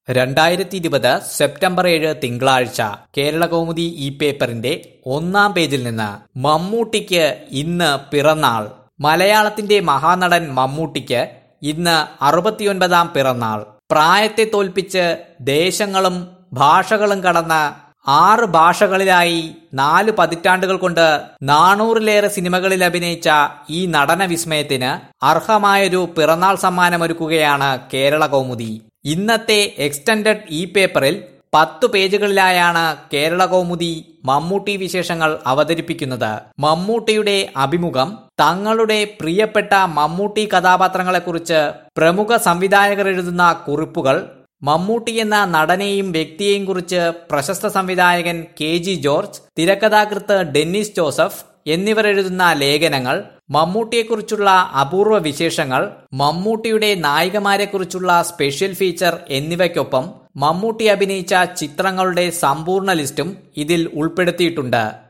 2020 September 7 തിങ്കളാഴ്ച കേരളകൗമുദി ഈ പേപ്പറിന്റെ ഒന്നാം പേജിൽ നിന്ന് മമ്മൂട്ടിക്ക് ഇന്ന് പിറന്നാൾ. മലയാളത്തിന്റെ മഹാനടൻ മമ്മൂട്ടിക്ക് ഇന്ന് 69-ാം പിറന്നാൾ. പ്രായത്തെ തോൽപ്പിച്ച് ദേശങ്ങളും ഭാഷകളും കടന്ന് 6 ഭാഷകളിലായി 4 പതിറ്റാണ്ടുകൾ കൊണ്ട് 400-ലേറെ സിനിമകളിൽ അഭിനയിച്ച ഈ നടന വിസ്മയത്തിന് അർഹമായൊരു പിറന്നാൾ സമ്മാനമൊരുക്കുകയാണ് കേരളകൗമുദി. ഇന്നത്തെ എക്സ്റ്റൻഡഡ് ഈ പേപ്പറിൽ 10 പേജുകളിലായാണ് കേരളകൗമുദി മമ്മൂട്ടി വിശേഷങ്ങൾ അവതരിപ്പിക്കുന്നത്. മമ്മൂട്ടിയുടെ അഭിമുഖം, തങ്ങളുടെ പ്രിയപ്പെട്ട മമ്മൂട്ടി കഥാപാത്രങ്ങളെക്കുറിച്ച് പ്രമുഖ സംവിധായകർ എഴുതുന്ന കുറിപ്പുകൾ, മമ്മൂട്ടി എന്ന നടനെയും വ്യക്തിയെയും കുറിച്ച് പ്രശസ്ത സംവിധായകൻ KG ജോർജ്, തിരക്കഥാകൃത്ത് ഡെന്നിസ് ജോസഫ് എന്നിവർ എഴുതുന്ന ലേഖനങ്ങൾ, മമ്മൂട്ടിയെക്കുറിച്ചുള്ള അപൂർവ വിശേഷങ്ങൾ, മമ്മൂട്ടിയുടെ നായികമാരെക്കുറിച്ചുള്ള സ്പെഷ്യൽ ഫീച്ചർ എന്നിവയ്ക്കൊപ്പം മമ്മൂട്ടി അഭിനയിച്ച ചിത്രങ്ങളുടെ സമ്പൂർണ്ണ ലിസ്റ്റും ഇതിൽ ഉൾപ്പെടുത്തിയിട്ടുണ്ട്.